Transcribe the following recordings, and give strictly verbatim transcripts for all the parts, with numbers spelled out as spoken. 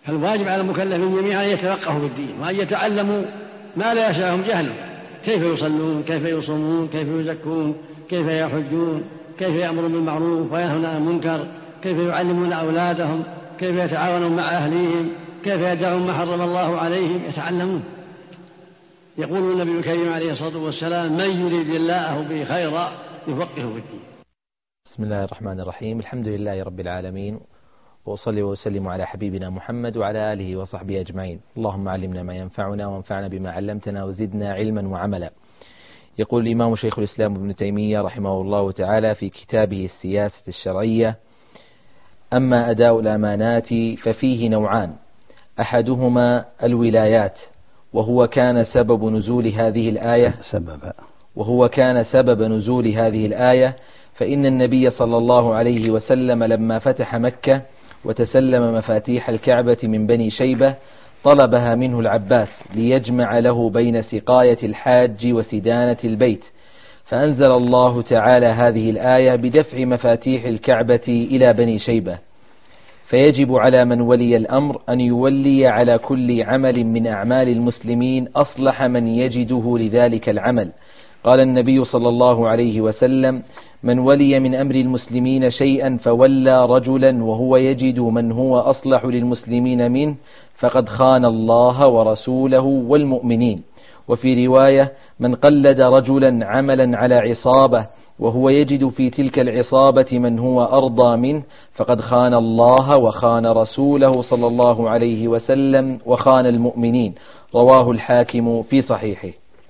فالواجب على المكلفين جميعا أن يتفقهوا في الدين وأن يتعلموا ما لا يشاءهم جهله، كيف يصلون، كيف يصومون، كيف يزكون، كيف يحجون، كيف يأمرون بالمعروف وينهون عن المنكر، كيف يعلمون أولادهم، كيف يتعاونون مع أهليهم، كيف يدعون ما حرم الله عليهم، يتعلمون. يقول النبي الكريم عليه الصلاة والسلام: من يريد الله به خيرا يفقهه في الدين. بسم الله الرحمن الرحيم. الحمد لله رب العالمين، وأصلي وأسلم على حبيبنا محمد وعلى آله وصحبه أجمعين. اللهم علمنا ما ينفعنا وانفعنا بما علمتنا وزدنا علما وعملا. يقول الإمام شيخ الإسلام ابن تيمية رحمه الله تعالى في كتابه السياسة الشرعية: أما أداء الأمانات ففيه نوعان، أحدهما الولايات، وهو كان سبب نزول هذه الآية سبب وهو كان سبب نزول هذه الآية فإن النبي صلى الله عليه وسلم لما فتح مكة وتسلم مفاتيح الكعبة من بني شيبة طلبها منه العباس ليجمع له بين سقاية الحاج وسدانة البيت، فأنزل الله تعالى هذه الآية بدفع مفاتيح الكعبة إلى بني شيبة. فيجب على من ولي الأمر أن يولي على كل عمل من أعمال المسلمين أصلح من يجده لذلك العمل. قال النبي صلى الله عليه وسلم: من ولي من أمر المسلمين شيئا فولى رجلا وهو يجد من هو أصلح للمسلمين منه فقد خان الله ورسوله والمؤمنين. وفي رواية: من قلد رجلا عملا على عصابة وهو يجد في تلك العصابة من هو أرضى منه فقد خان الله وخان رسوله صلى الله عليه وسلم وخان المؤمنين. رواه الحاكم في صحيحه.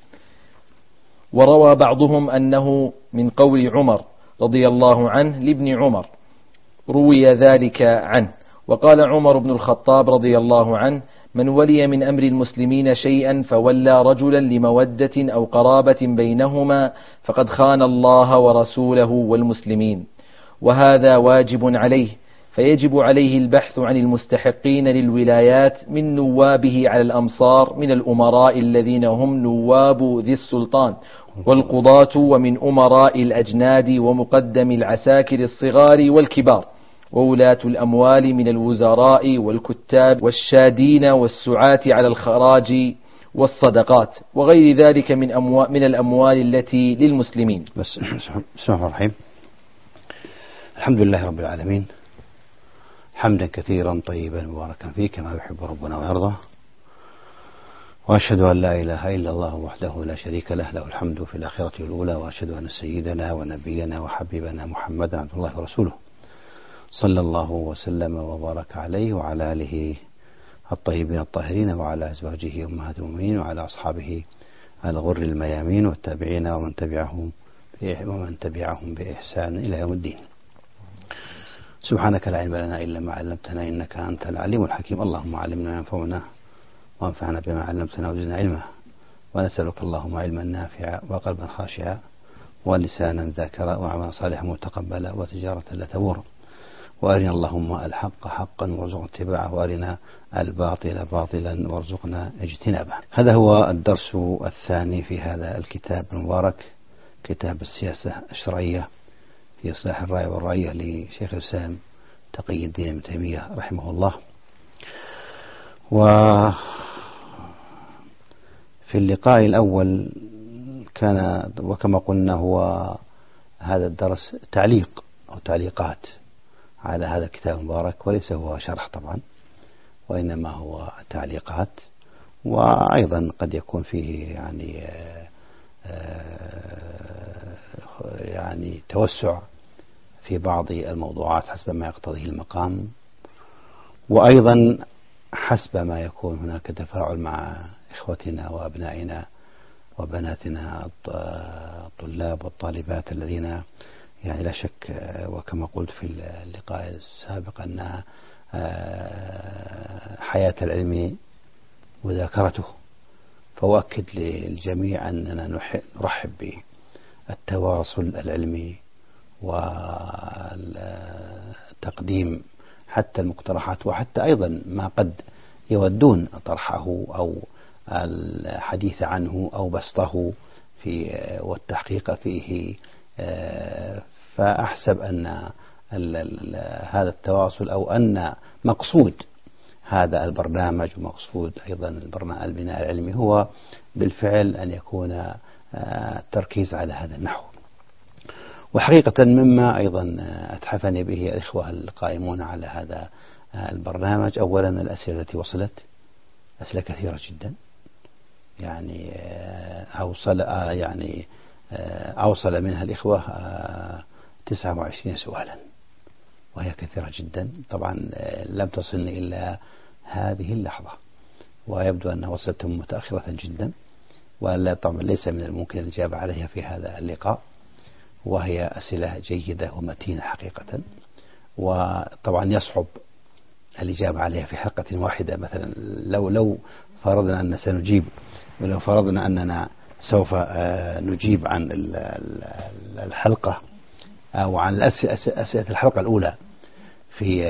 وروى بعضهم أنه من قول عمر رضي الله عنه لابن عمر، روي ذلك عنه. وقال عمر بن الخطاب رضي الله عنه: من ولي من أمر المسلمين شيئا فولى رجلا لمودة أو قرابة بينهما فقد خان الله ورسوله والمسلمين. وهذا واجب عليه، فيجب عليه البحث عن المستحقين للولايات من نوابه على الأمصار من الأمراء الذين هم نواب ذي السلطان والقضاة، ومن أمراء الأجناد ومقدم العساكر الصغار والكبار، وولاة الأموال من الوزراء والكتاب والشادين والسعاة على الخراج والصدقات وغير ذلك من, أموال من الأموال التي للمسلمين. بس بسم الله الرحيم. الحمد لله رب العالمين، حمدا كثيرا طيبا مباركا فيه كما يحب ربنا ويرضى، وأشهد أن لا إله إلا الله وحده لا شريك له، له الحمد في الآخرة والأولى، وأشهد أن سيدنا ونبينا وحبيبنا محمدا عبد الله ورسوله صلى الله وسلم وبارك عليه وعلى آله الطيبين الطاهرين وعلى أزواجه أمهات المؤمنين وعلى أصحابه الغر الميامين والتابعين ومن تبعهم ومن تبعهم بإحسان إلى يوم الدين. سبحانك لا علم لنا إلا ما علمتنا إنك أنت العليم الحكيم. اللهم علمنا ما ينفعنا وانفعنا بما علمتنا وزدنا علما، ونسألك اللهم علما نافعا وقلبا خاشعا ولسانا ذاكرا وعملا صالحا متقبلا وتجارة لا تبور. وأرنا اللهم الحق حقا وارزقنا اتباعه، وأرنا الباطل باطلا وارزقنا اجتنابه. هذا هو الدرس الثاني في هذا الكتاب المبارك، كتاب السياسة الشرعية في إصلاح الرأي والرعية لشيخ الإسلام تقي الدين ابن تيمية رحمه الله. وفي اللقاء الأول كان وكما قلنا هو هذا الدرس تعليق أو تعليقات على هذا الكتاب المبارك، وليس هو شرح طبعا، وإنما هو تعليقات، وأيضا قد يكون فيه يعني يعني توسع في بعض الموضوعات حسب ما يقتضيه المقام، وأيضا حسب ما يكون هناك تفاعل مع إخوتنا وأبنائنا وبناتنا الطلاب والطالبات الذين يعني لا شك وكما قلت في اللقاء السابق أن حياة العلم وذاكرته، فأؤكد للجميع أننا نرحب بالتواصل العلمي وتقديم حتى المقترحات، وحتى أيضا ما قد يودون طرحه أو الحديث عنه أو بسطه في والتحقيق فيه. فأحسب أن هذا التواصل أو أن مقصود هذا البرنامج، ومقصود أيضا البرنامج البناء العلمي هو بالفعل أن يكون التركيز على هذا النحو. وحقيقة مما أيضا أتحفني به الإخوة القائمون على هذا البرنامج، أولا الأسئلة التي وصلت أسئلة كثيرة جدا، يعني أوصل يعني أوصل منها الإخوة تسعة وعشرين سؤالا، وهي كثيرة جدا. طبعا لم تصلني إلا هذه اللحظة، ويبدو أنها وصلتهم متأخرة جدا، ولا طبعا ليس من الممكن الإجابة عليها في هذا اللقاء، وهي أسئلة جيدة ومتينة حقيقة. وطبعا يصعب الإجابة عليها في حلقة واحدة. مثلا لو لو فرضنا أن سنجيب ولو فرضنا أننا سوف نجيب عن الحلقة أو عن أسئلة الحلقة الأولى في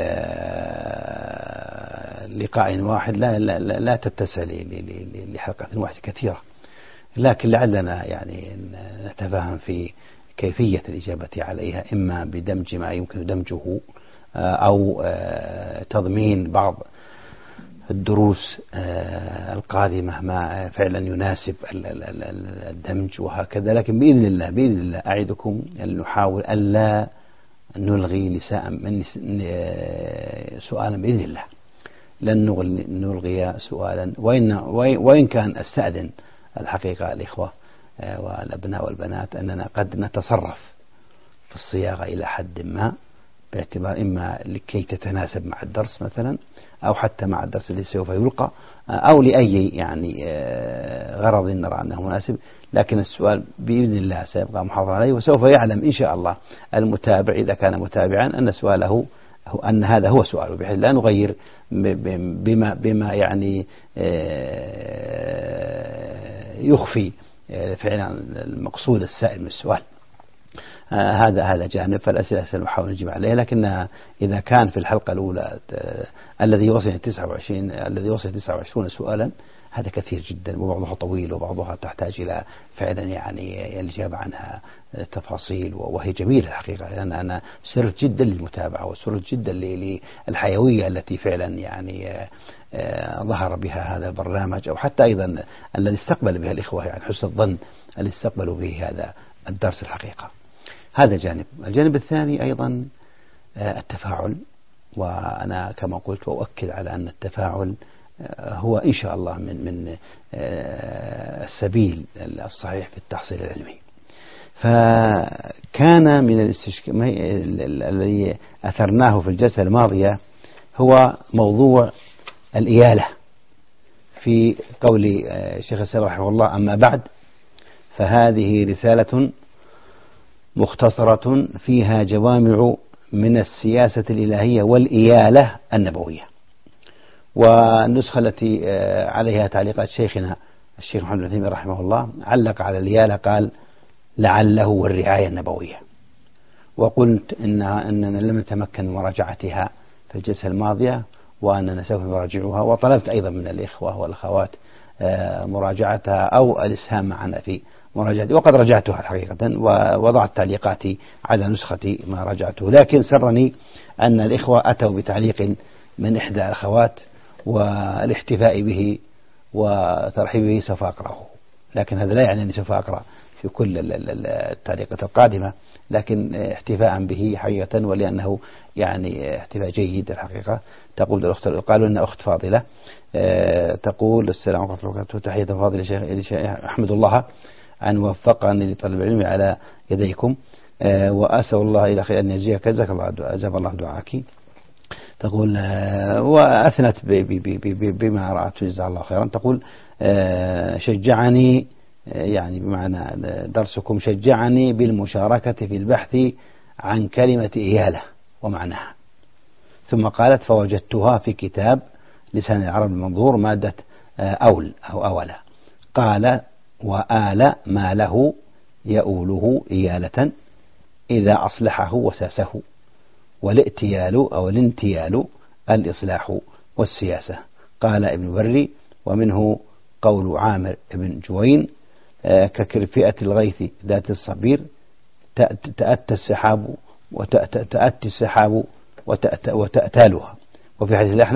لقاء واحد لا لا لا تتسع لحلقة واحدة كثيرة، لكن لعلنا يعني نتفاهم في كيفية الإجابة عليها، إما بدمج ما يمكن دمجه أو تضمين بعض الدروس القادمة ما فعلا يناسب الدمج وهكذا. لكن بإذن الله بإذن الله أعدكم أن نحاول ألا نلغي نساء من سؤالا بإذن الله، لن نلغي سؤالا، وإن وإن كان أستأذن الحقيقة الإخوة والأبناء والبنات أننا قد نتصرف في الصياغة إلى حد ما، باعتبار إما لكي تتناسب مع الدرس مثلا، أو حتى مع الدرس الذي سوف يلقى، أو لأي يعني غرض نرى أنه مناسب. لكن السؤال بإذن الله سيبقى محافظا عليه، وسوف يعلم إن شاء الله المتابع إذا كان متابعا أن سؤاله أن هذا هو سؤاله، بحيث لا نغير بما بما يعني يخفي فعلا المقصود السائل من السؤال. آه هذا هذا جانب. فالأسئلة سنحاول نجيب عليها، لكن إذا كان في الحلقة الأولى الذي وصل تسعة وعشرين الذي وصل تسعة وعشرين سؤالا، هذا كثير جدا، وبعضها طويل وبعضها تحتاج إلى فعلا يعني الإجابة عنها تفاصيل، وهي جميلة الحقيقة، لأن أنا سرت جدا للمتابعة وسرت جدا للحيوية التي فعلا يعني ظهر بها هذا البرنامج، أو حتى أيضا الذي استقبل بها الإخوة، يعني حسن الظن اللي استقبلوا به هذا الدرس الحقيقة. هذا جانب. الجانب الثاني أيضا التفاعل، وأنا كما قلت وأؤكد على أن التفاعل هو إن شاء الله من من السبيل الصحيح في التحصيل العلمي. فكان من الاستشكال الذي أثرناه في الجلسة الماضية هو موضوع الإيالة، في قول الشيخ السلام رحمه الله: أما بعد فهذه رسالة مختصرة فيها جوامع من السياسة الإلهية والإيالة النبوية. والنسخة التي عليها تعليقات شيخنا الشيخ محمد بن تيمية رحمه الله علق على الإيالة قال: لعله والرعاية النبوية. وقلت إن أننا لم نتمكن من مراجعتها في الجلسة الماضية، وأننا سوف نراجعها، وطلبت أيضا من الإخوة والأخوات مراجعتها أو الإسهام معنا في مراجعتي، وقد رجعتها الحقيقة ووضعت تعليقاتي على نسختي ما رجعته. لكن سرني أن الإخوة أتوا بتعليق من إحدى الأخوات والاحتفاء به وترحيب به سوف أقرأه، لكن هذا لا يعني أني سوف أقرأ في كل التعليقات القادمة، لكن احتفاء به حقيقة، ولأنه يعني احتفاء جيد الحقيقة. تقول الأخت، قالوا أن أخت فاضلة تقول: السلام عليكم ورحمة الله، تحية فاضلة شيخ أحمد الله أن وفقني لطلب العلم على يديكم، وأسأل الله إلى خير أن يجزيك، جزاك الله، أجاب الله دعاك. تقول وأثنت بما رأت جزاها الله خيرا. تقول: شجعني، يعني بمعنى درسكم شجعني بالمشاركة في البحث عن كلمة إيالة ومعناها. ثم قالت: فوجدتها في كتاب لسان العرب المنظور مادة أول أو أولى. قال: وآل ما له يؤوله إيالة إذا أصلحه وساسه، والائتيال أو الانتيال الإصلاح والسياسة. قال ابن بري: ومنه قول عامر بن جوين: ككرفئة الغيث ذات الصبير تأتى السحاب وتأتي السحاب وتأتالها. وفي حديث الأحنف: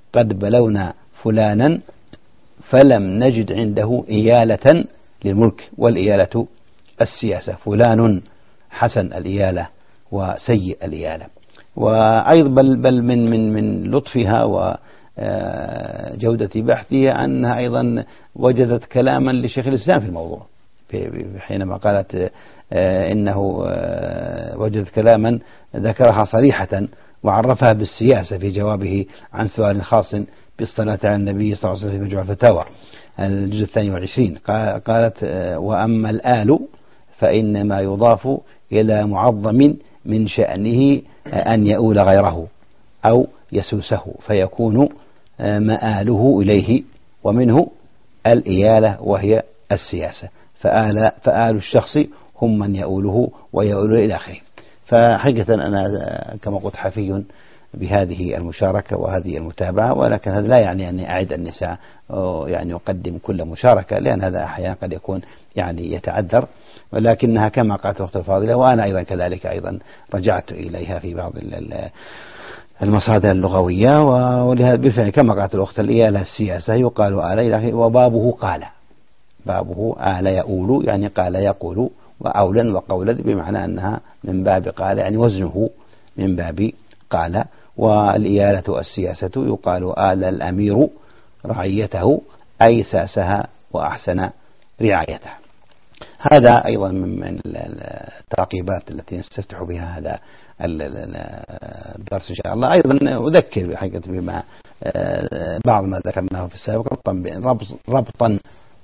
قد بلونا فلانا فلم نجد عنده إيالة للملك، والإيالة السياسة، فلان حسن الإيالة وسيء الإيالة. وأيضا بل, بل من, من, من لطفها وجودة بحثها أنها أيضا وجدت كلاما لشيخ الإسلام في الموضوع، حينما قالت إنه وجدت كلاما ذكرها صريحة وعرفها بالسياسة في جوابه عن سؤال خاص بالصلاة على النبي صلى الله عليه وسلم في مجموع الفتاوى الجزء الثاني والعشرين. قالت: وأما الآل فإنما يضاف إلى معظم من شأنه أن يؤول غيره أو يسوسه فيكون مآله إليه، ومنه الإيالة وهي السياسة، فآل, فآل الشخص هم من يؤوله ويؤول إلى آخره. فحقيقة أنا كما قلت حفي بهذه المشاركة وهذه المتابعة، ولكن هذا لا يعني أني أعد النساء يعني أقدم كل مشاركة، لأن هذا أحيانا قد يكون يعني يتعذر، ولكنها كما قالت الأخت الفاضلة وأنا أيضا كذلك أيضا رجعت إليها في بعض المصادر اللغوية، ولهذا بالفعل كما قالت الأخت الإيالة السياسة يقال آل، وبابه قال، بابه آل يؤول يعني قال يقول، وأولا وقولا بمعنى أنها من باب قال يعني وزنه من باب قال. والإيالة السياسة يقال آل الأمير رعيته أي ساسها وأحسن رعايته. هذا أيضا من التعقيبات التي نستفتح بها هذا الدرس إن شاء الله. أيضا أذكر بحقيقة بما بعض ما ذكرناه في السابق ربطا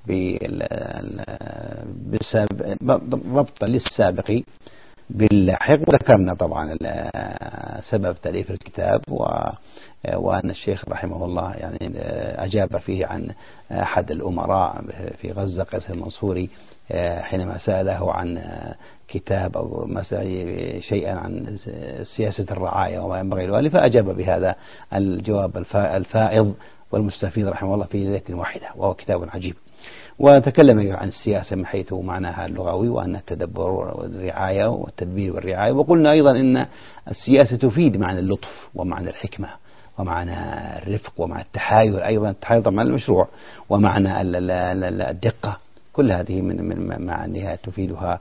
ربطا للسابق باللاحق، وذكرنا طبعا سبب تأليف الكتاب وأن الشيخ رحمه الله يعني أجاب فيه عن أحد الأمراء في غزة قيس المنصوري حينما سأله عن كتاب أو شيئا عن سياسة الرعاية وما ينبغي له، فأجاب بهذا الجواب الفائض والمستفيض رحمه الله في ليلة واحدة، وهو كتاب عجيب. وتكلم عن السياسة من حيث معناها اللغوي، وأن التدبر والرعاية والتدبير والرعاية. وقلنا أيضا أن السياسة تفيد معنى اللطف ومعنى الحكمة ومعنى الرفق ومعنى التحايل، أيضا التحايل طبعا المشروع، ومعنى الدقة، كل هذه من معانيها تفيدها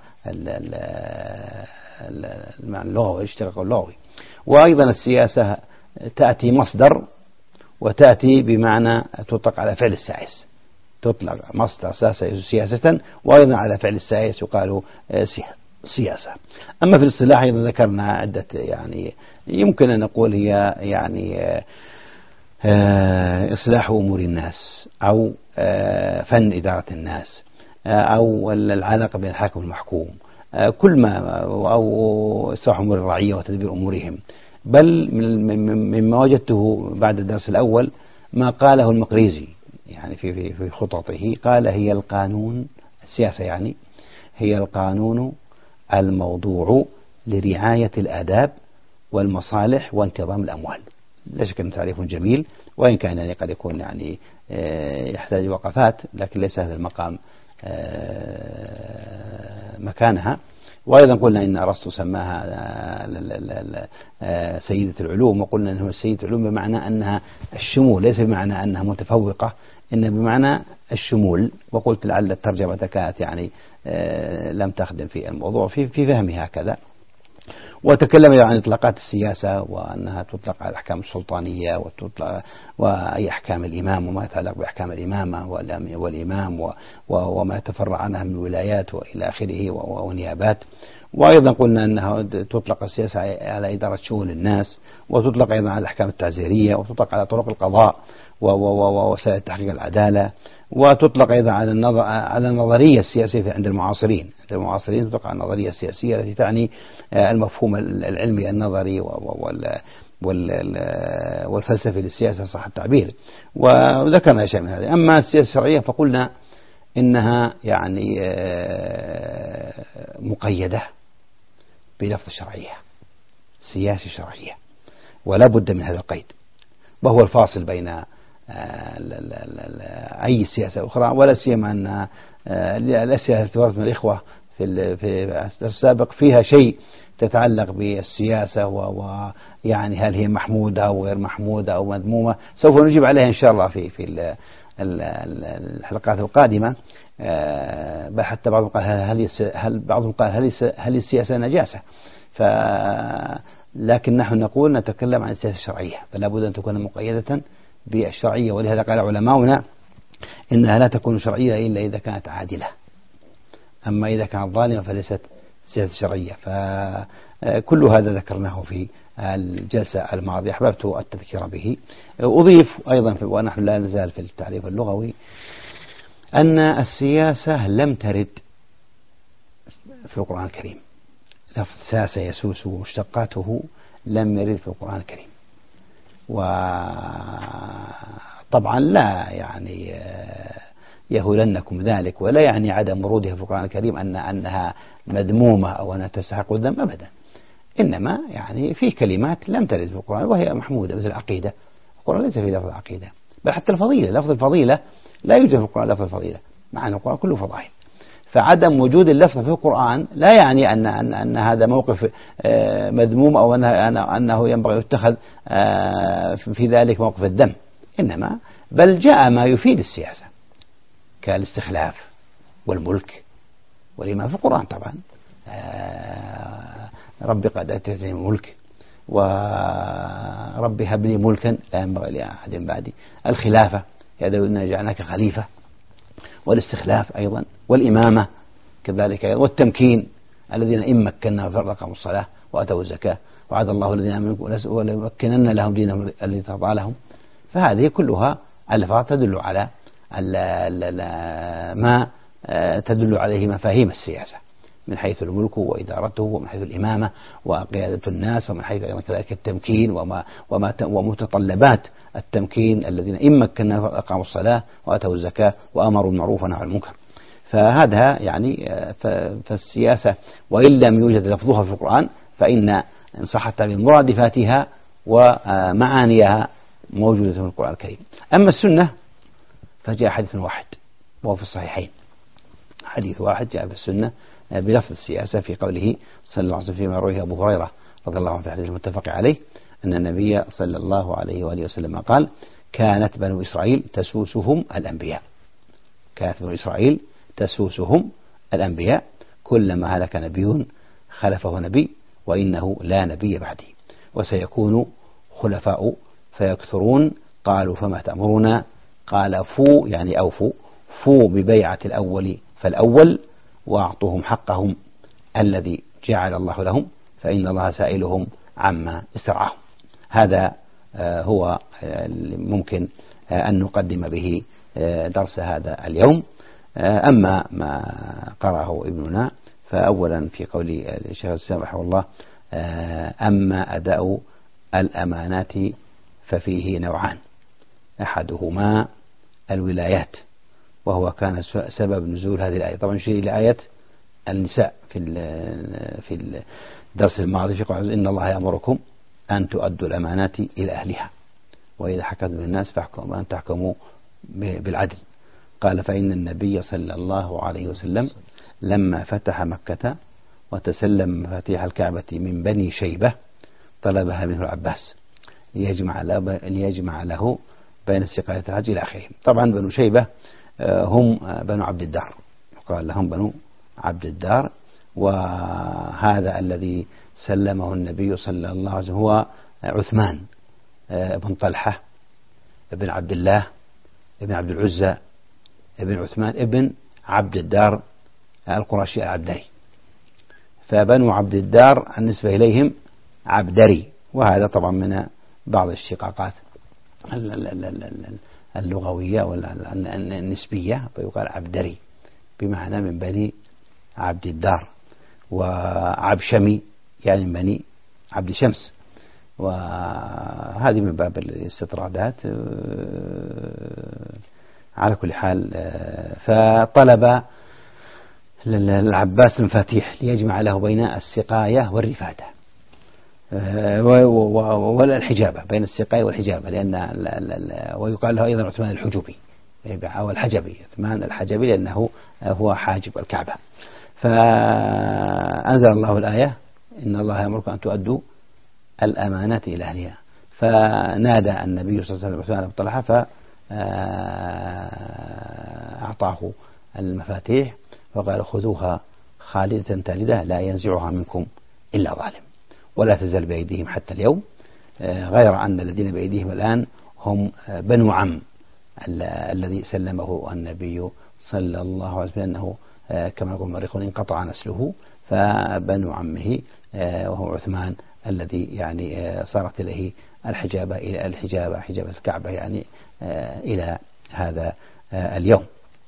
المعنى اللغوي والاشتقاق اللغوي. وأيضا السياسة تأتي مصدر وتأتي بمعنى تطلق على فعل السائس، تطلق مصدر سياسة وأيضا على فعل السائس يقال سياسة. أما في الاصطلاح أيضا ذكرنا عدة يعني يمكن أن نقول هي يعني إصلاح أمور الناس، أو فن إدارة الناس، أو العلاقة بين الحاكم والمحكوم، كل ما، أو إصلاح أمور الرعية وتدبير أمورهم. بل مما وجدته بعد الدرس الأول ما قاله المقريزي يعني في في في خططه، قال: هي القانون، السياسة يعني هي القانون الموضوع لرعاية الآداب والمصالح وانتظام الأموال. لا شك أن تعريف جميل، وإن كان يعني قد يكون يعني يحتاج وقفات، لكن ليس هذا المقام مكانها. وأيضا قلنا إن أرسطو سماها سيدة العلوم، وقلنا أنها سيدة العلوم بمعنى أنها الشمول، ليس بمعنى أنها متفوقة، إن بمعنى الشمول. وقلت لعل الترجمة كانت يعني لم تخدم في الموضوع في في فهمها هكذا. وتكلم عن إطلاقات السياسة، وأنها تطلق على الأحكام السلطانية وتطلق وأي أحكام الإمام وما يتعلق بأحكام الإمامة والإمام وما يتفرع عنها من ولايات وإلى آخره ونيابات. وأيضا قلنا أنها تطلق السياسة على إدارة شؤون الناس، وتطلق أيضا على الأحكام التعزيرية، وتطلق على طرق القضاء ووسائل تحقيق العدالة، وتطلق أيضا على النظر على النظرية السياسية عند المعاصرين. عند المعاصرين تطلق على النظرية السياسية التي تعني المفهوم العلمي النظري والفلسفي للسياسة صح التعبير. وذكرنا شيء من هذا. أما السياسة الشرعية فقلنا إنها يعني مقيدة بلفظ الشرعية، سياسة شرعية، ولا بد من هذا القيد، وهو الفاصل بين أي سياسة أخرى، ولا سيما أن الأسئلة التي وردت من الإخوة في في السابق فيها شيء تتعلق بالسياسة ويعني هل هي محمودة أو غير محمودة أو مذمومة، سوف نجيب عليها إن شاء الله في في الحلقات القادمة. بل حتى بعضهم قال هل هل بعضهم قال هل هل السياسة نجاسة، ف لكن نحن نقول نتكلم عن السياسة الشرعية، فلا بد أن تكون مقيدة بالشرعية، ولهذا قال علماؤنا إنها لا تكون شرعية إلا إذا كانت عادلة، أما إذا كانت ظالمة فليست سياسة شرعية. فكل هذا ذكرناه في الجلسة الماضية، أحببت التذكير به. أضيف أيضا ونحن لا نزال في التعريف اللغوي أن السياسة لم ترد في القرآن الكريم، لفظ ساس يسوس ومشتقاته لم يرد في القرآن الكريم، وطبعا لا يعني يهولنكم ذلك، ولا يعني عدم ورودها في القرآن الكريم أن أنها مذمومة أو أنها تستحق الذم أبدا، إنما يعني في كلمات لم ترد في القرآن وهي محمودة، مثل العقيدة. القرآن ليس فيه لفظ العقيدة، بل حتى الفضيلة، لفظ الفضيلة لا يوجد في القرآن لفظ الفضيلة، مع أن القرآن كله فضائل. فعدم وجود اللفظ في القرآن لا يعني أن أن, أن هذا موقف مذموم أو أنه, أنه ينبغي يتخذ في ذلك موقف الذم، إنما بل جاء ما يفيد السياسة كالاستخلاف والملك والإمام في القرآن طبعا. رب قد آتيتني الملك ورب هب لي ملكا لا ينبغي لأحد بعدي، الخلافة يا داود إنا جعلناك خليفة، والاستخلاف أيضا، والإمامة كذلك أيضا، والتمكين الذين إن مكنا في الأرض أقاموا الصلاة وآتوا الزكاة وعد الله الذين آمنوا وليمكنن لهم دينهم الذي ارتضى لهم. فهذه كلها ألفاظ تدل على ما تدل عليه مفاهيم السياسة من حيث الملك وإدارته ومن حيث الإمامة وقيادة الناس ومن حيث كذلك التمكين وما وما ومتطلبات التمكين الذين إن مكنا أقاموا الصلاة وآتوا الزكاة وأمروا بالمعروف ونهوا عن المنكر. فهذا يعني فالسياسة وإن لم يوجد لفظها في القرآن فإن إن صحت بمرادفاتها ومعانيها موجودة في القرآن الكريم. أما السنة فجاء حديث واحد وهو في الصحيحين، حديث واحد جاء في السنة بلفظ السياسة في قوله صلى الله عليه وسلم فيما رواه أبو هريرة رضي الله عنه في الحديث المتفق عليه أن النبي صلى الله عليه وآله وسلم قال كانت بنو إسرائيل تسوسهم الأنبياء، كانت بنو إسرائيل تسوسهم الأنبياء كلما هلك نبي خلفه نبي وإنه لا نبي بعدي وسيكون خلفاء فيكثرون قالوا فما تأمرنا قال فو يعني أوفوا فو ببيعة الأول فالأول وأعطوهم حقهم الذي جعل الله لهم فإن الله سائلهم عما استرعاهم. هذا هو ممكن أن نقدم به درس هذا اليوم. أما ما قرأه ابننا فأولا في قول الشيخ الإسلام رحمه الله أما أداء الأمانات ففيه نوعان، أحدهما الولايات وهو كان سبب نزول هذه الآية. طبعا شيء إلى آية النساء في في الدرس الماضي في قول إن الله يأمركم أن تؤدوا الأمانات إلى أهلها وإذا حكمتم الناس فاحكموا أن تحكموا بالعدل. قال فإن النبي صلى الله عليه وسلم لما فتح مكة وتسلم مفاتيح الكعبة من بني شيبة طلبها منه العباس ليجمع ليجمع له بين سقاية الحج إلى آخره. طبعا بنو شيبة هم بنو عبد الدار، قال لهم بنو عبد الدار، وهذا الذي سلمه النبي صلى الله عليه وسلم هو عثمان بن طلحة ابن عبد الله ابن عبد العزى ابن عثمان ابن عبد الدار القرشي العبدري. فبنو عبد الدار النسبة إليهم عبدري، وهذا طبعا من بعض الشقاقات اللغوية والنسبية، فيقال عبدري بمعنى من بني عبد الدار، وعبشمي يعني من بني عبد شمس، وهذه من باب الاستطرادات. على كل حال فطلب العباس المفاتيح ليجمع له بين السقاية والرفادة والحجابة، بين السقاية والحجابة، لأن ويقال له أيضا عثمان الحجبي أو الحجبي، عثمان الحجبي لأنه هو حاجب الكعبة. فأنزل الله الآية إن الله يأمركم أن تؤدوا الأمانات إلى أهلها، فنادى النبي صلى الله عليه وسلم عثمان بن طلحة فأعطاه المفاتيح فقال خذوها خالدة تالدة لا ينزعها منكم إلا ظالم، ولا تزال بأيديهم حتى اليوم، غير أن الذين بأيديهم الآن هم بنو عم الذي سلمه النبي صلى الله عليه وسلم، أنه كما يقول المؤرخون انقطع نسله، فبنو عمه وهو عثمان الذي يعني صارت إليه الحجابة إلى الحجابة حجابة الكعبة يعني إلى هذا اليوم.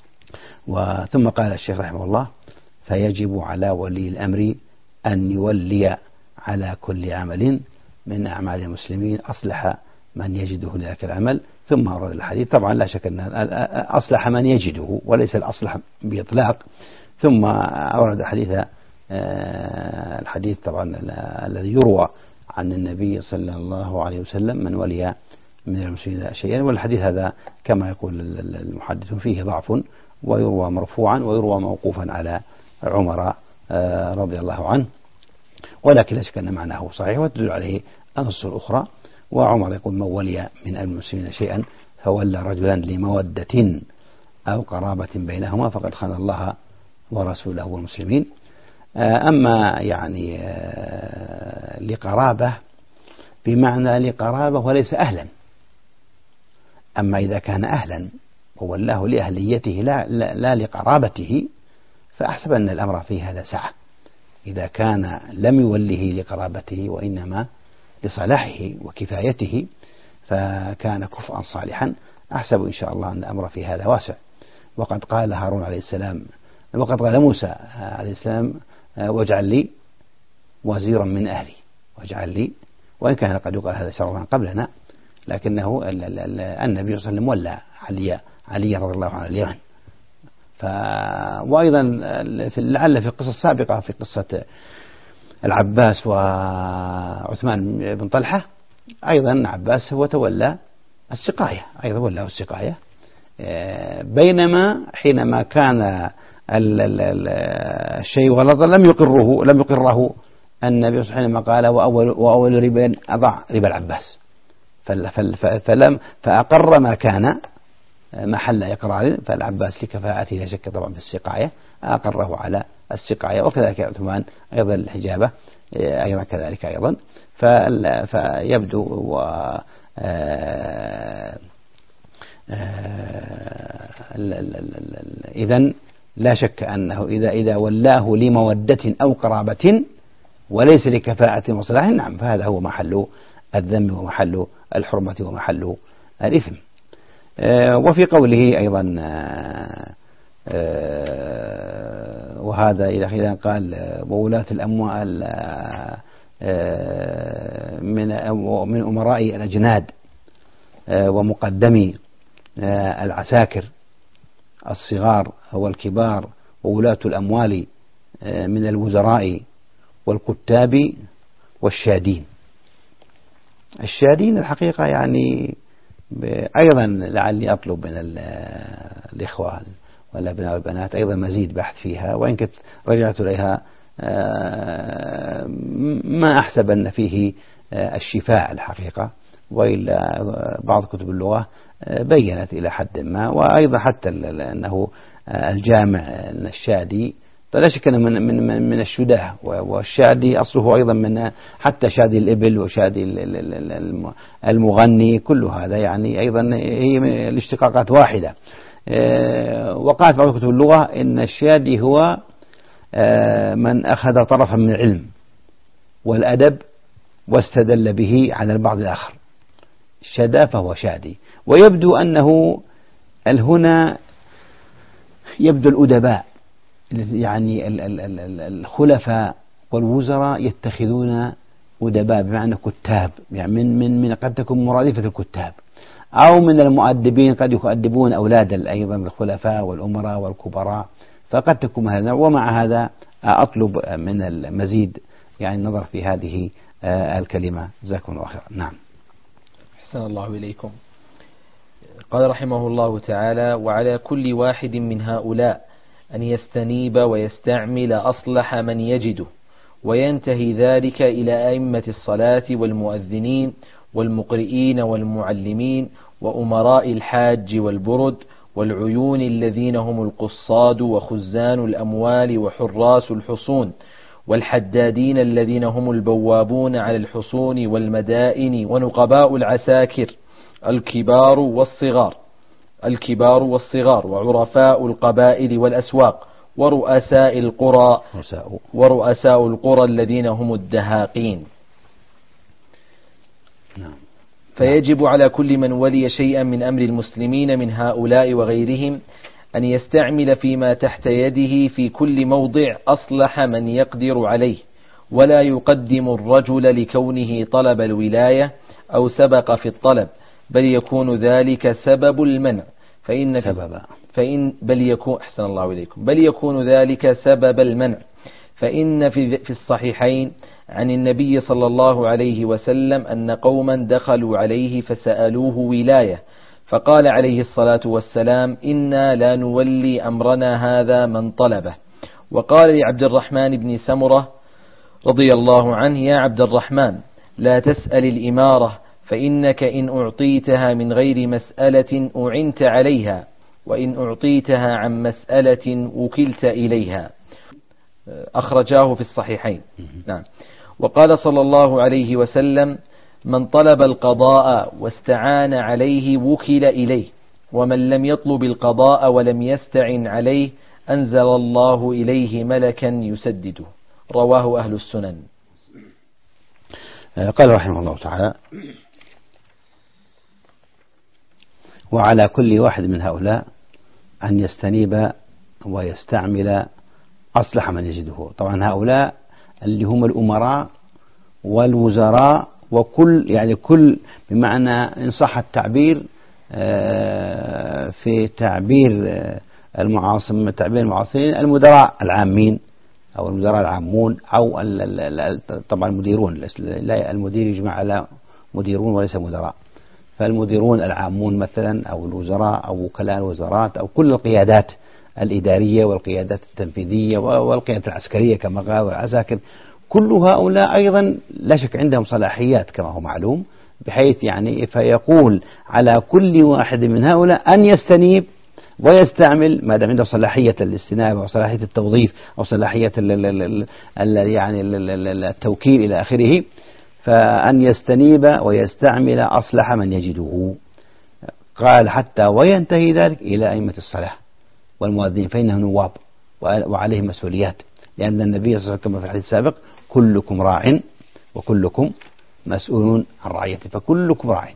وثم قال الشيخ رحمه الله فيجب على ولي الأمر أن يولي على كل عمل من أعمال المسلمين أصلح من يجده لذلك العمل. ثم أورد الحديث، طبعا لا شك أن أصلح من يجده وليس الأصلح بإطلاق. ثم أورد حديث الحديث طبعا الذي يروى عن النبي صلى الله عليه وسلم من ولي من المسلمين شيئا، والحديث هذا كما يقول المحدث فيه ضعف، ويروى مرفوعا ويروى موقوفا على عمر رضي الله عنه، ولكن لا شك أن معناه صحيح وتدل عليه النصوص الأخرى. وعمر يقول من ولي من المسلمين شيئا فولى رجلا لمودة أو قرابة بينهما فقد خان الله ورسوله والمسلمين. أما يعني لقرابة بمعنى لقرابة وليس أهلا، أما إذا كان أهلا وولاه لأهليته لا, لا, لا لقرابته فأحسب أن الأمر فيه هذا سعة. إذا كان لم يوله لقرابته وإنما لصلاحه وكفايته فكان كفءا صالحا، أحسب إن شاء الله أن الأمر في هذا واسع. وقد قال هارون عليه السلام وقد قال موسى عليه السلام واجعل لي وزيرا من أهلي، واجعل لي، وإن كان قد يقال هذا شرعا قبلنا، لكنه النبي صلى الله عليه وسلم ولى علي علي رضي الله عنه اليمن. ف وأيضا لعل في القصة السابقة في قصة العباس وعثمان بن طلحة أيضا عباس هو تولى السقاية، أيضا ولاه السقاية، بينما حينما كان الشيء غلطا لم يقره لم يقره النبي صلى الله عليه وسلم قال وأول, وأول ربا أضع ربا العباس، فلم فأقر ما كان محل إقرار، فالعباس لكفاءته لا شك طبعا في السقاية أقره على السقاية، وكذلك عثمان أيضا الحجابة أيضا كذلك أيضا. فيبدو و إذن لا شك أنه إذا إذا ولاه لمودة أو قرابة وليس لكفاءة وصلاح نعم فهذا هو محل الذنب ومحل الحرمة ومحل الإثم. وفي قوله أيضا وهذا إلى خلال قال وولاة الأموال من من أمراء الأجناد ومقدمي العساكر الصغار والكبار وولاة الأموال من الوزراء والكتاب والشادين. الشادين الحقيقة يعني أيضا لعلي أطلب من الإخوة والأبناء والبنات أيضا مزيد بحث فيها، وإن كنت رجعت إليها ما أحسب أن فيه الشفاء الحقيقة، وإلا بعض كتب اللغة بيّنت إلى حد ما، وأيضا حتى أنه الجامع الشادي فلا شك أنه من من من الشداه، والشادي أصله أيضا من حتى شادي الإبل وشادي المغني، كل هذا يعني أيضا هي من الاشتقاقات واحدة. وقالت بعض كتب اللغة إن الشادي هو من أخذ طرفا من العلم والأدب واستدل به على البعض الآخر، شدا فهو شادي. ويبدو أنه هنا يبدو الأدباء يعني الخلفاء والوزراء يتخذون أدباء بمعنى كتاب، يعني من من من قد تكون مرادفة الكتاب، أو من المؤدبين قد يؤدبون أولاد أيضا الخلفاء والأمراء والكبراء، فقد تكون هذا. ومع هذا أطلب من المزيد يعني النظر في هذه الكلمة. جزاكم الله خيرا. نعم. أحسن الله إليكم. قال رحمه الله تعالى: وعلى كل واحد من هؤلاء أن يستنيب ويستعمل أصلح من يجده، وينتهي ذلك إلى أئمة الصلاة والمؤذنين والمقرئين والمعلمين وأمراء الحاج والبرد والعيون الذين هم القصاد وخزان الأموال وحراس الحصون والحدادين الذين هم البوابون على الحصون والمدائن ونقباء العساكر الكبار والصغار الكبار والصغار وعرفاء القبائل والأسواق ورؤساء القرى ورؤساء القرى الذين هم الدهاقين. فيجب على كل من ولي شيئا من أمر المسلمين من هؤلاء وغيرهم أن يستعمل فيما تحت يده في كل موضع أصلح من يقدر عليه، ولا يقدم الرجل لكونه طلب الولاية أو سبق في الطلب، بل يكون ذلك سبب المنع، فإن سبب فإن بل يكون أحسن الله إليكم بل يكون ذلك سبب المنع، فإن في في الصحيحين عن النبي صلى الله عليه وسلم أن قوما دخلوا عليه فسألوه ولاية، فقال عليه الصلاة والسلام: إنا لا نولي أمرنا هذا من طلبه. وقال لعبد الرحمن بن سمرة رضي الله عنه: يا عبد الرحمن، لا تسأل الإمارة، فإنك إن أعطيتها من غير مسألة أعنت عليها، وإن أعطيتها عن مسألة وكلت إليها. أخرجاه في الصحيحين. نعم. وقال صلى الله عليه وسلم: من طلب القضاء واستعان عليه وكل إليه، ومن لم يطلب القضاء ولم يستعن عليه أنزل الله إليه ملكا يسدده. رواه أهل السنن. قال رحمه الله تعالى: وعلى كل واحد من هؤلاء أن يستنيب ويستعمل أصلح من يجده. طبعا هؤلاء اللي هم الأمراء والوزراء وكل يعني كل بمعنى إن صح التعبير في تعبير المعاصم تعبير المعاصرين المدراء العامين أو المدراء العامون أو طبعا المديرون. المدير يجمع على مديرون وليس مدراء، فالمديرون العامون مثلا أو الوزراء أو وكلاء الوزارات أو كل القيادات الإدارية والقيادات التنفيذية والقيادات العسكرية كما قال والعساكر، كل هؤلاء أيضا لا شك عندهم صلاحيات كما هو معلوم، بحيث يعني فيقول على كل واحد من هؤلاء أن يستنيب ويستعمل ما دام عنده صلاحية الاستنابة وصلاحية التوظيف أو صلاحية يعني التوكيل إلى آخره، فأن يستنيب ويستعمل أصلح من يجده. قال: حتى وينتهي ذلك إلى أئمة الصلاة والمؤذنين، فإنهم نواب وعليهم مسؤوليات، لأن النبي صلى الله عليه وسلم كما في الحديث السابق: كلكم راع وكلكم مسؤول عن رعيته، فكلكم راع.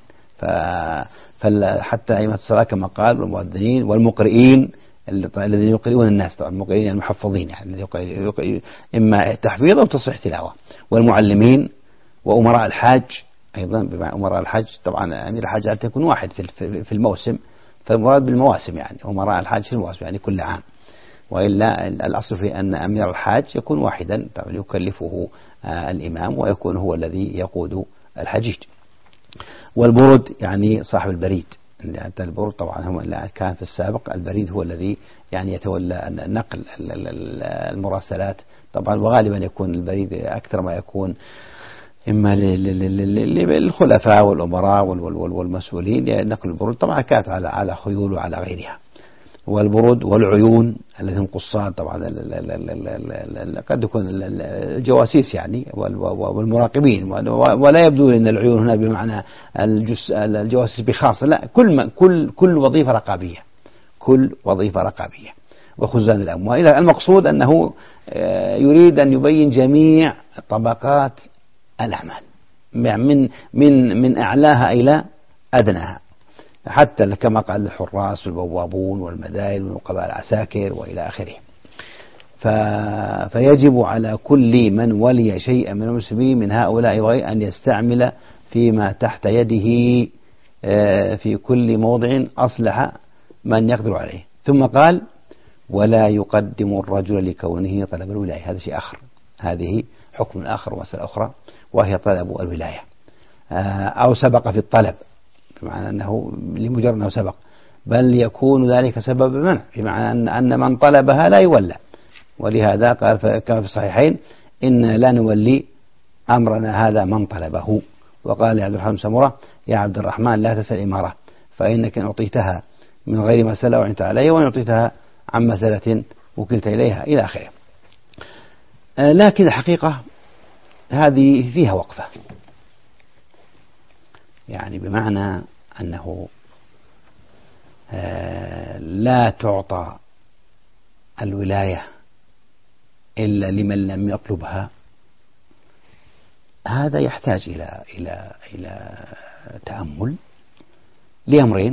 فحتى أئمة الصلاة كما قال والمؤذنين والمقرئين الذين يقرئون الناس، طبعا المقرئين المحفظين يعني إما تحفيظ أو تصحيح تلاوة، والمعلمين وأمراء الحاج أيضا. بمعنى أمراء الحاج طبعا أمير الحاج أن يكون واحد في الموسم، فالمراد بالمواسم يعني أمراء الحاج في المواسم يعني كل عام، وإلا الأصل في أن أمير الحاج يكون واحدا يكلفه الإمام ويكون هو الذي يقود الحجيج. والبرد يعني صاحب البريد، يعني البرد طبعا هم كان في السابق البريد هو الذي يعني يتولى نقل المراسلات طبعا، وغالبا يكون البريد أكثر ما يكون إما للخلفاء والأمراء والمسؤولين نقل البرود. طبعا كانت على على خيول وعلى غيرها. والبرود والعيون الذين قصاد طبعا قد يكون الجواسيس يعني والمراقبين، ولا يبدو أن العيون هنا بمعنى الجواسيس بخاصة، لا، كل كل كل وظيفة رقابية، كل وظيفة رقابية وخزان الأموال. المقصود أنه يريد أن يبين جميع طبقات الأعمال من من من أعلاها إلى أدناها، حتى كما قال الحراس والبوابون والمدائن ونقباء العساكر وإلى آخره. فيجب على كل من ولي شيئا من المسلمين من هؤلاء وغير أن يستعمل فيما تحت يده في كل موضع أصلح من يقدر عليه. ثم قال: ولا يقدم الرجل لكونه طلب الولاية. هذا شيء آخر، هذه حكم آخر ومسألة أخرى، وهي طلب الولاية أو سبق في الطلب، بمعنى أنه لمجرد أنه سبق بل يكون ذلك سبب منع، بمعنى أن أن من طلبها لا يولى. ولهذا قال كما في الصحيحين: إن لا نولي أمرنا هذا من طلبه. وقال لعبد الرحمن سمرة: يا عبد الرحمن لا تسأل إمارة، فإنك إن أعطيتها من غير مسألة وعنت عليها، وإن أعطيتها عن مسألة وكلت إليها، إلى آخره. لكن الحقيقة هذه فيها وقفة، يعني بمعنى أنه لا تعطى الولاية إلا لمن لم يطلبها. هذا يحتاج إلى إلى إلى تأمل لأمرين.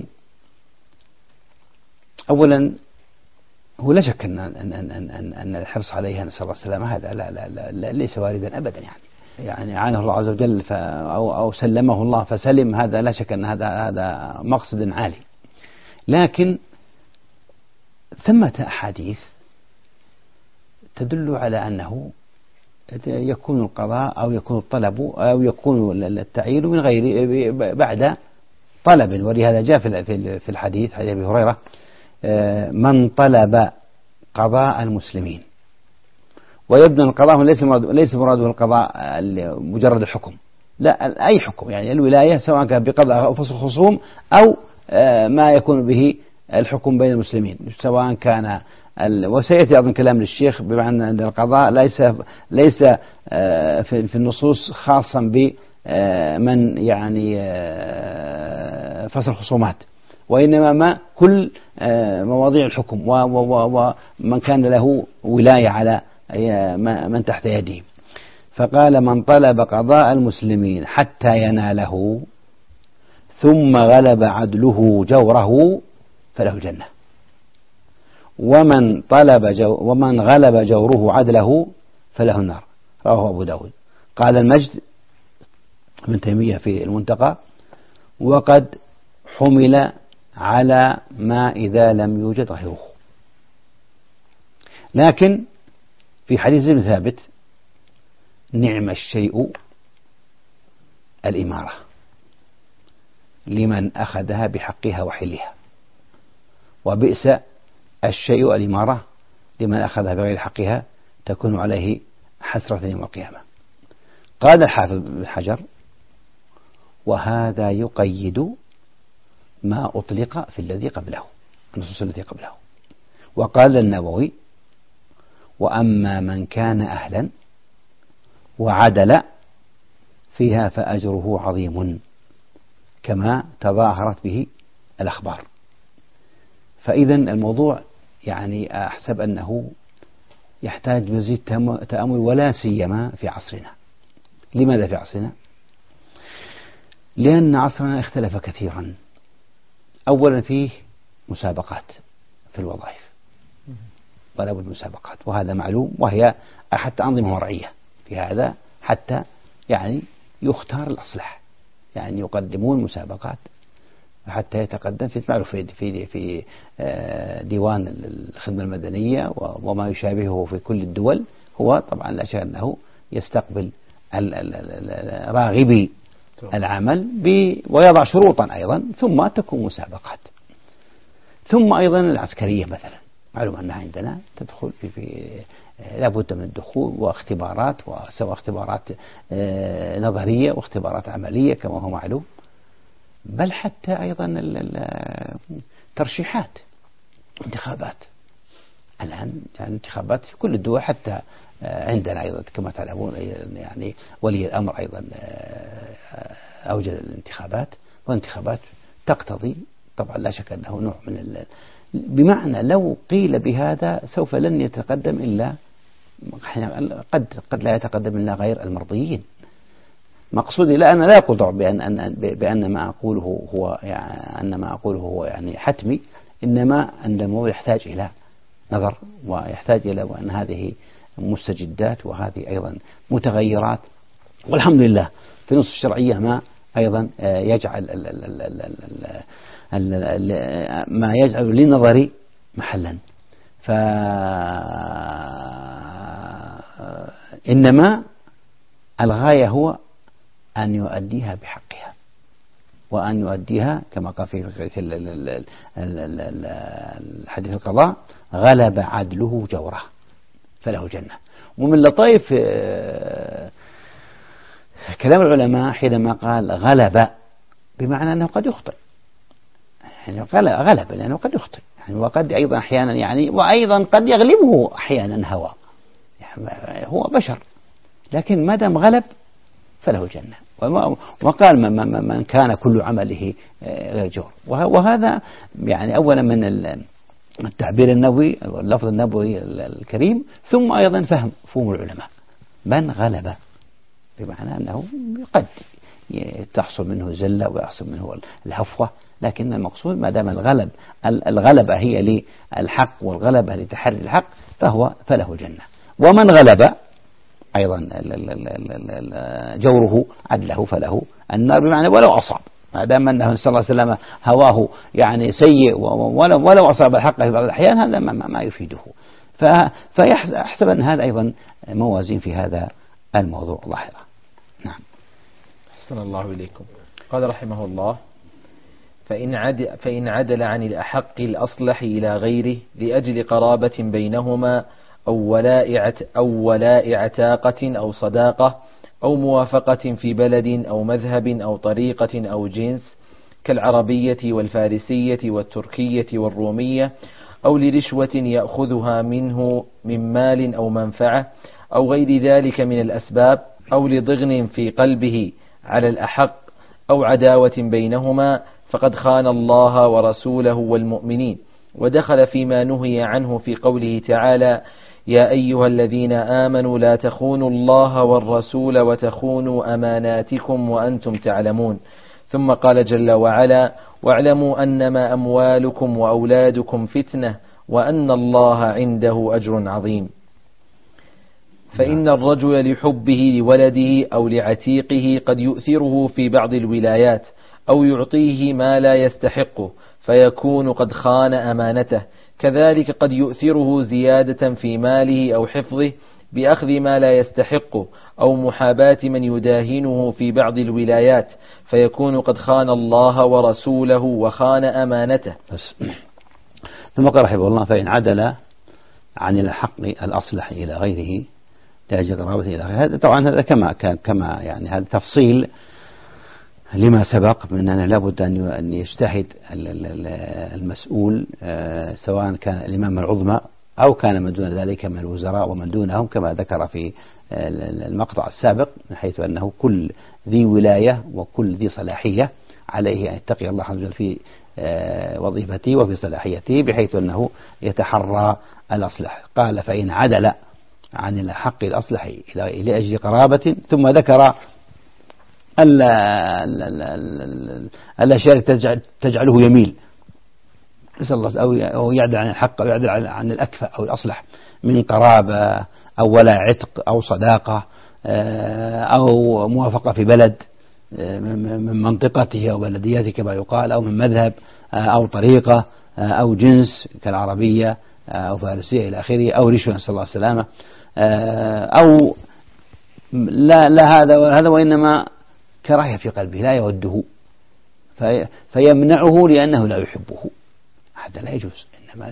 أولا، هو لا شك أن أن أن أن أن الحرص عليها نسأل الله السلامة هذا لا لا لا, لا ليس واردا أبدا، يعني يعني عانه الله عز وجل أو أو سلمه الله فسلم، هذا لا شك أن هذا هذا مقصد عالي. لكن ثمة أحاديث تدل على أنه يكون القضاء أو يكون الطلب أو يكون التعيين من غير بعد طلب. ولهذا جاء في الحديث حديث أبي هريرة: من طلب قضاء المسلمين. ويبدو أن القضاء ليس ليس مراده القضاء مجرد الحكم، لا، أي حكم، يعني الولاية سواء كان بقضاء أو فصل خصوم أو ما يكون به الحكم بين المسلمين، سواء كان ال... وسيأتي أيضا كلام للشيخ بمعنى أن القضاء ليس ليس في النصوص خاصا بمن يعني فصل الخصومات، وإنما ما كل مواضيع الحكم ومن كان له ولاية على من تحت يده. فقال: من طلب قضاء المسلمين حتى يناله ثم غلب عدله جوره فله الجنة، ومن طلب جو ومن غلب جوره عدله فله النار. رواه أبو داود. قال المجد ابن تيمية في المنتقى: وقد حمل على ما إذا لم يوجد غيره. لكن في حديث ابن ثابت: نعم الشيء الإمارة لمن أخذها بحقها وحلها، وبئس الشيء الإمارة لمن أخذها بغير حقها تكون عليه حسرة يوم القيامة. قال الحافظ بن حجر: وهذا يقيد ما أطلق في الذي قبله، النصوص التي قبله. وقال النووي: وأما من كان أهلا وعدل فيها فأجره عظيم كما تظاهرت به الأخبار. فإذا الموضوع يعني أحسب أنه يحتاج مزيد تأمل، ولا سيما في عصرنا. لماذا في عصرنا؟ لأن عصرنا اختلف كثيرا. أولا فيه مسابقات في الوظائف، ولا بد مسابقات، وهذا معلوم، وهي حتى أنظمة مرعية في هذا، حتى يعني يختار الأصلح، يعني يقدمون مسابقات حتى يتقدم في معروف في في ديوان الخدمة المدنية وما يشابهه في كل الدول. هو طبعا لا شك أنه يستقبل راغبي العمل ويضع شروطا أيضا، ثم تكون مسابقات. ثم أيضا العسكرية مثلا، معلوم أنها عندنا تدخل في, في لابد من الدخول واختبارات، وسواء اختبارات نظرية واختبارات عملية كما هو معلوم، بل حتى أيضا ترشيحات انتخابات. الآن يعني انتخابات في كل الدول، حتى عندنا أيضا كما تعلمون يعني ولي الأمر أيضا أوجد الانتخابات، والانتخابات تقتضي طبعا لا شك أنه نوع من ال... بمعنى لو قيل بهذا سوف لن يتقدم إلا قد قد لا يتقدم إلا غير المرضيين. مقصودي لا، أنا لا أقول بأن أن بأن ما أقوله هو يعني أن ما أقوله هو يعني حتمي، إنما أن الموضوع يحتاج إلى نظر، ويحتاج إلى أن هذه مستجدات وهذه أيضا متغيرات. والحمد لله في نص الشرعية ما أيضا يجعل ما يجعل للنظر محلا. فإنما الغاية هو أن يؤديها بحقها، وأن يؤديها كما قال في الحديث القضاء غلب عدله جوره فله جنة. ومن لطائف كلام العلماء حينما قال غلب بمعنى أنه قد يخطئ، يعني غلب لأنه قد يخطئ يعني، وقد أيضا أحيانا يعني، وأيضا قد يغلبه أحيانا هوى، يعني هو بشر، لكن ما دام غلب فله جنة. وقال من كان كل عمله غير جور. وهذا يعني أولا من التعبير النبوي واللفظ النبوي الكريم، ثم أيضا فهم فهم العلماء من غلب بمعنى أنه قد تحصل منه الزلة ويحصل منه الهفوة، لكن المقصود ما دام الغلب الغلبة هي للحق والغلبة لتحري الحق فهو فله جنة. ومن غلب أيضا جوره عدله فله النار بمعنى ولو أصاب، ما دام أنه صلى الله عليه وسلم هواه يعني سيء ولو ولو أصاب الحق في بعض الأحيان هذا ما يفيده. فيحسب أن هذا أيضا موازين في هذا الموضوع ظاهرة. نعم. أحسن الله إليكم. قال رحمه الله: فإن عدل, فإن عدل عن الأحق الأصلح إلى غيره لأجل قرابة بينهما أو ولاء أو ولاء عتاقة أو صداقة أو موافقة في بلد أو مذهب أو طريقة أو جنس كالعربية والفارسية والتركية والرومية، أو لرشوة يأخذها منه من مال أو منفعة أو غير ذلك من الأسباب، أو لضغن في قلبه على الأحق أو عداوة بينهما، فقد خان الله ورسوله والمؤمنين، ودخل فيما نهي عنه في قوله تعالى: يا أيها الذين آمنوا لا تخونوا الله والرسول وتخونوا أماناتكم وأنتم تعلمون. ثم قال جل وعلا: واعلموا أنما أموالكم وأولادكم فتنة وأن الله عنده أجر عظيم. فإن الرجل لحبه لولده أو لعتيقه قد يؤثره في بعض الولايات أو يعطيه ما لا يستحقه فيكون قد خان أمانته، كذلك قد يؤثره زيادة في ماله أو حفظه بأخذ ما لا يستحقه أو محاباة من يداهنه في بعض الولايات فيكون قد خان الله ورسوله وخان أمانته. ثم قال رحمه الله: فإن عدل عن الحق الأصلح إلى غيره لأجل قرابة إلى غيره. هذا طبعا هذا كما كما يعني هذا تفصيل لما سبق من أنه لابد أن يجتهد المسؤول سواء كان الإمام العظمى أو كان من دون ذلك من الوزراء ومن دونهم، كما ذكر في المقطع السابق، من حيث أنه كل ذي ولاية وكل ذي صلاحية عليه أن يتقي الله عز وجل في وظيفته وفي صلاحيته، بحيث أنه يتحرى الأصلح. قال: فإن عدل عن الحق الأصلح لأجل قرابة، ثم ذكر الأشياء التي تجعله يميل نسأل الله، أو يعدل عن الحق أو يعدل عن الأكفأ أو الأصلح من قرابة أو ولا عتق أو صداقة أو موافقة في بلد من منطقته أو بلدياته كما يقال، أو من مذهب أو طريقة أو جنس كالعربية أو فارسية إلى آخره، أو رشوة نسأل الله السلامة، أو لا لا هذا وهذا، وإنما كراهية في قلبه لا يوده في فيمنعه لأنه لا يحبه، هذا لا يجوز. إنما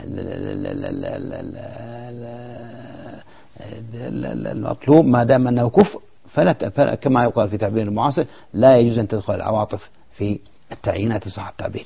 المطلوب ما دام أنه كفء فلا كما يقال في تعبير المعاصر لا يجوز أن تدخل العواطف في التعيينات صح التعبير.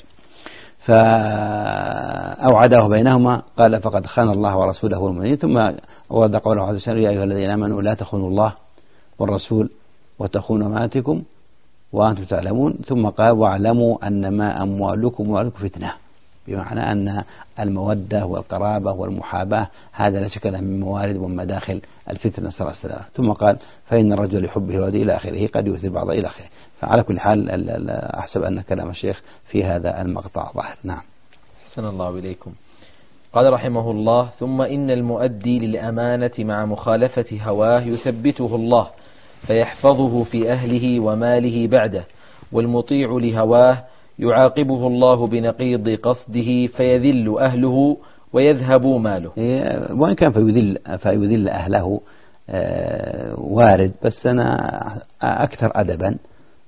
فأوعده بينهما. قال: فقد خان الله ورسوله والمؤمنين. ثم ورد قوله عز وجل: يا أيها الذين آمنوا لا تخونوا الله والرسول وتخونوا أماناتكم وأنتم تعلمون. ثم قال: واعلموا أنما أموالكم وأولادكم فتنة، بمعنى أن المودة والقرابة والمحاباة هذا لا شك له من موارد ومداخل الفتنة صلى الله عليه وسلم. ثم قال: فإن الرجل لحبه ولده إلى آخره قد يؤثر بعضه إلى آخره. فعلى كل حال أحسب أن كلام الشيخ في هذا المقطع ظاهر. نعم. أحسن الله إليكم. قال رحمه الله: ثم إن المؤدي للأمانة مع مخالفة هواه يثبته الله فيحفظه في أهله وماله بعده، والمطيع لهواه يعاقبه الله بنقيض قصده فيذل أهله ويذهب ماله. وإن كان فيذل, فيذل أهله وارد، بس أنا أكثر أدبا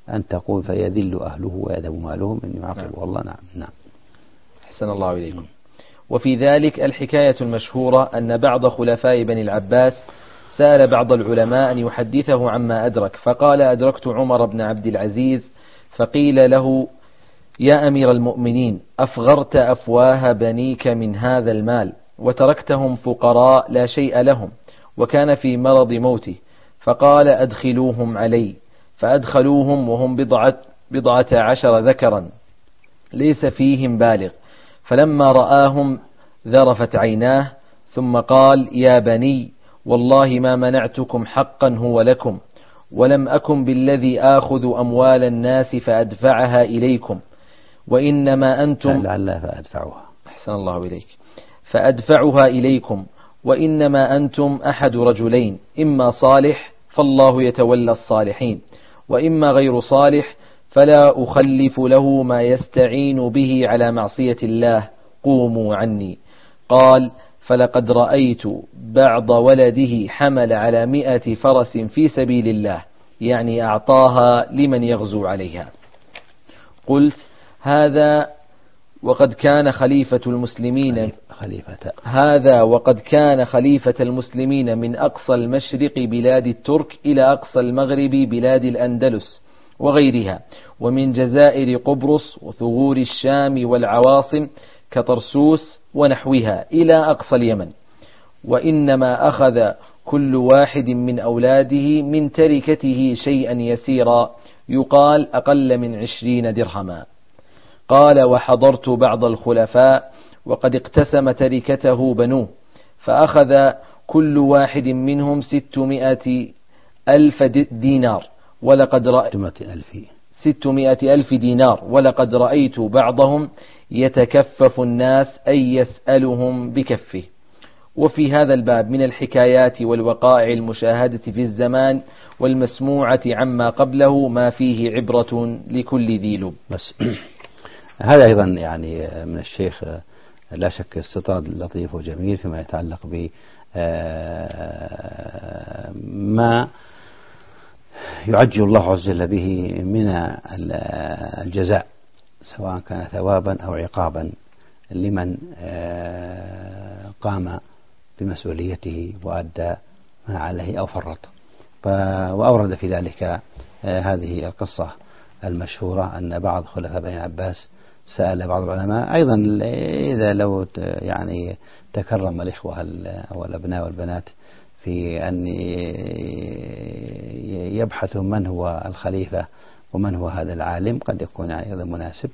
أن تقول فيذل أهله ويذهب ماله من يعاقب والله. نعم نعم. أحسن الله إليكم. وفي ذلك الحكاية المشهورة أن بعض خلفاء بني العباس سأل بعض العلماء أن يحدثه عما أدرك، فقال أدركت عمر بن عبد العزيز، فقيل له يا أمير المؤمنين أفغرت أفواه بنيك من هذا المال وتركتهم فقراء لا شيء لهم، وكان في مرض موته، فقال أدخلوهم علي، فأدخلوهم وهم بضعة, بضعة عشر ذكرا ليس فيهم بالغ، فلما رآهم ذرفت عيناه، ثم قال يا بني والله ما منعتكم حقا هو لكم، ولم أكن بالذي آخذ أموال الناس فأدفعها إليكم، وإنما أنتم لعل فأدفعها أحسن الله إليك فأدفعها إليكم وإنما أنتم أحد رجلين، إما صالح فالله يتولى الصالحين، وإما غير صالح فلا أخلف له ما يستعين به على معصية الله، قوموا عني. قال فلقد رأيت بعض ولده حمل على مئة فرس في سبيل الله، يعني أعطاها لمن يغزو عليها. قلت هذا وقد كان خليفة المسلمين خليفة هذا وقد كان خليفة المسلمين من أقصى المشرق بلاد الترك إلى أقصى المغرب بلاد الأندلس وغيرها، ومن جزائر قبرص وثغور الشام والعواصم كطرسوس ونحوها إلى أقصى اليمن، وإنما أخذ كل واحد من أولاده من تركته شيئا يسيرا يقال أقل من عشرين درهما. قال وحضرت بعض الخلفاء وقد اقتسم تركته بنوه، فأخذ كل واحد منهم ستمائة ألف دينار، ولقد رأيت ستمائة ألف دينار ولقد رأيت بعضهم يتكفف الناس أي يسألهم بكفه. وفي هذا الباب من الحكايات والوقائع المشاهدة في الزمان والمسموعة عما قبله ما فيه عبرة لكل ذي لب. بس هذا أيضا يعني من الشيخ لا شك استطراد لطيف وجميل فيما يتعلق ب ما يعجل الله عز وجل به من الجزاء، سواء كان ثوابا أو عقابا لمن قام بمسؤوليته وأدى ما عليه أو فرط. وأورد في ذلك هذه القصة المشهورة أن بعض خلفاء بني العباس سأل بعض العلماء أيضا إذا لو يعني تكرم الإخوة والأبناء والبنات في أن يبحثوا من هو الخليفة ومن هو هذا العالم، قد يكون أيضا مناسب.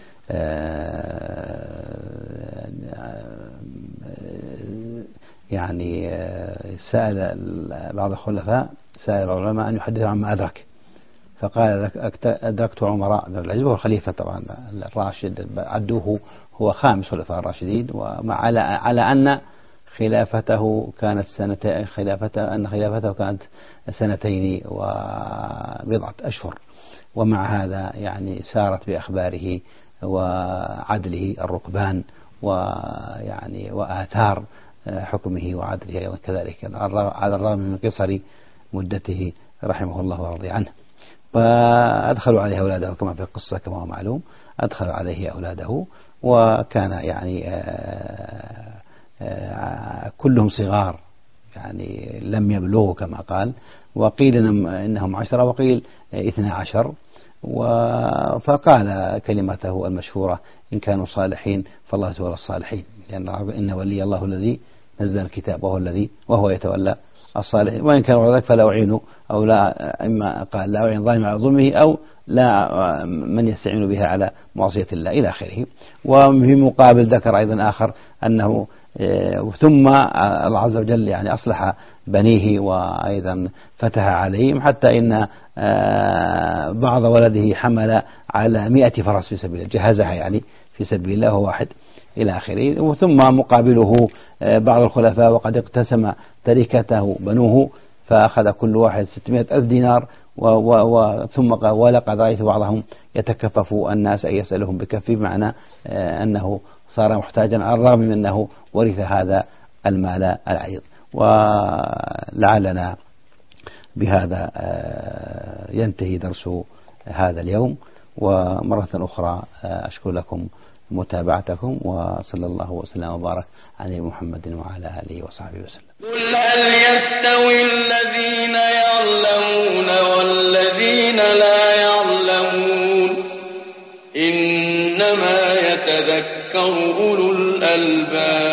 يعني سأل بعض الخلفاء سأل بعض العلماء أن يحدثوا عما أدرك، فقال أدركت عمر بن العزيز وهو الخليفة طبعا الراشد، عدوه هو خامس خلفاء الراشدين، وعلى على أن خلافته كانت سنة خلافته أن خلافته كانت سنتين وبضعة أشهر، ومع هذا يعني سارت بأخباره وعدله الركبان ويعني وآثار حكمه وعدله أيضا كذلك على الرغم من قصر مدته رحمه الله ورضي عنه. فأدخلوا عليه أولاده كما في القصة كما هو معلوم، أدخلوا عليه أولاده وكان يعني آآ آآ كلهم صغار يعني لم يبلغوا كما قال، وقيل إنهم عشرة وقيل اثنى عشر. فقال كلمته المشهورة إن كانوا صالحين فالله يتولى الصالحين، لأن إن ولي الله الذي نزل الكتاب وهو الذي وهو يتولى الصالحين، وإن كانوا ذلك فلا أعين أو لا إما قال لا أعين ظالم على ظلمه أو لا من يستعين بها على معصية الله إلى آخره. وفي مقابل ذكر أيضا آخر أنه ثم الله عز وجل يعني أصلح بنيه وأيضا فتح عليهم حتى إن بعض ولده حمل على مئة فرس في سبيل الله، جهزها يعني في سبيل الله واحد إلى آخره. وثم مقابله بعض الخلفاء وقد اقتسم تركته بنوه فأخذ كل واحد ستمائة ألف دينار، وثم قال ولقد رأيت بعضهم يتكفف الناس أن يسألهم بكفه، بمعنى أنه صار محتاجا على الرغم من أنه ورث هذا المال العريض. ولعلنا بهذا ينتهي درس هذا اليوم. ومرة أخرى أشكر لكم متابعتكم، وصلى الله وسلم وبارك على محمد وعلى آله وصحبه وسلم. قل هل يستوي الذين يعلمون والذين لا يعلمون إنما يتذكر أولو الألباب.